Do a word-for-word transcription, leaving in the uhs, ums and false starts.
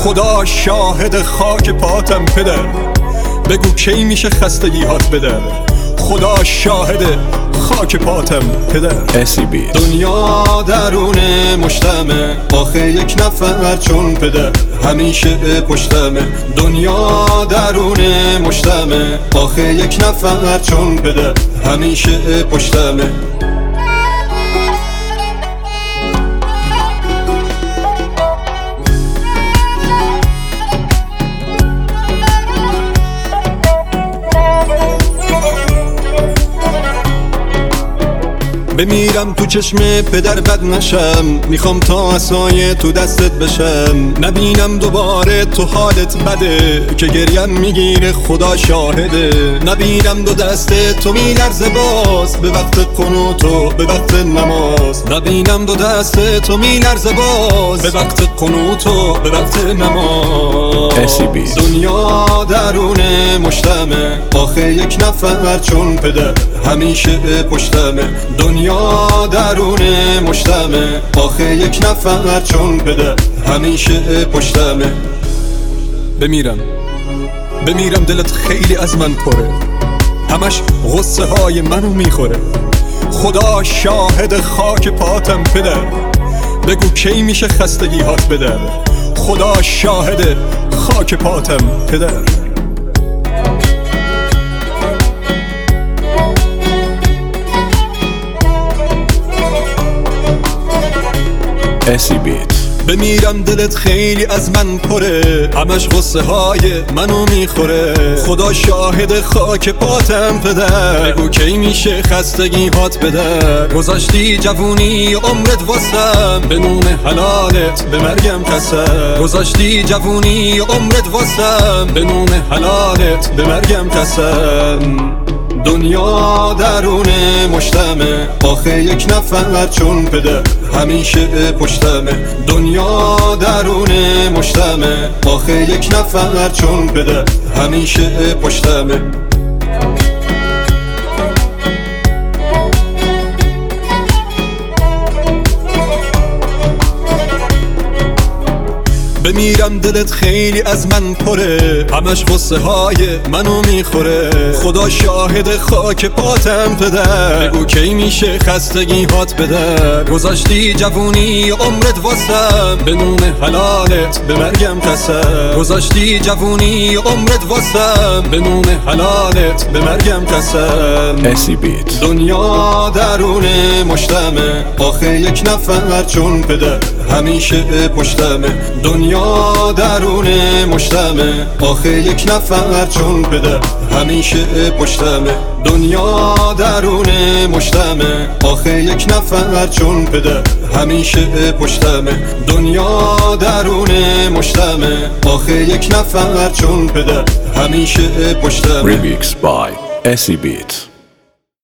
خدا شاهد خاک پاتم پدر، بگو کی میشه خستگی هات بدر. خدا شاهد خاک پاتم پدر. اسی بیت. دنیا درون مشتمه، آخه یک نفر چون پدر همیشه پشتمه. دنیا درون مشتمه، آخه یک نفر چون پدر همیشه پشتمه. بمیرم تو چشم پدر بد نشم، میخوام تا عصای تو دستت بشم. نبینم دوباره تو حالت بده که گریم میگیره خدا شاهده. نبینم دو دست تو میلرزه باز به وقت قنوت و به وقت نماز. نبینم دو دست تو میلرزه باز به وقت قنوت و به وقت نماز. اسی بیت. دنیا درون مشتمه، آخه یک نفر چون پدر همیشه پشتمه. دنیا درون مشتمه، آخه یک نفر چون پدر همیشه پشتمه. بمیرم بمیرم دلت خیلی از من پره، همش غصه های منو میخوره. خدا شاهد خاک پاتم پدر، بگو کی میشه خستگی هات بدر. خدا شاهد خاک پاتم پدر. اسی بیت. بمیرم دلت خیلی از من پره، همش غصه های منو میخوره. خدا شاهد خاک پاتم پدر، بگو کی میشه خستگی هات بدر. گذاشتی جوونی عمرت واسم، به نون حلالت به مرگم قسم. گذاشتی جوونی عمرت واسم، به نون حلالت به مرگم قسم. دنیا درون مشتمه، آخه یک نفر چون پدر همیشه پشتمه. دنیا درون مشتمه، آخه یک نفر چون پدر همیشه پشتمه. بمیرم دلت خیلی از من پره، همش غصه های منو میخوره. خدا شاهد خاک پاتم پدر، بگو کی میشه خستگی هات بدر. گذاشتی جوونی عمرت واسم، به نون حلالت به مرگم قسم. گذاشتی جوونی عمرت واسم، به نون حلالت به مرگم قسم. اسی بیت. دنیا درون مشتمه، آخه یک نفر چون پدر همیشه پشتمه. دنیا درون مشتمه، آخه یک نفر چون پدر همیشه پشتمه. دنیا درون مشتمه، آخه یک نفر چون پدر همیشه پشتمه. دنیا درون مشتمه، آخه یک نفر چون پدر همیشه پشتمه. Remix by اسی بیت.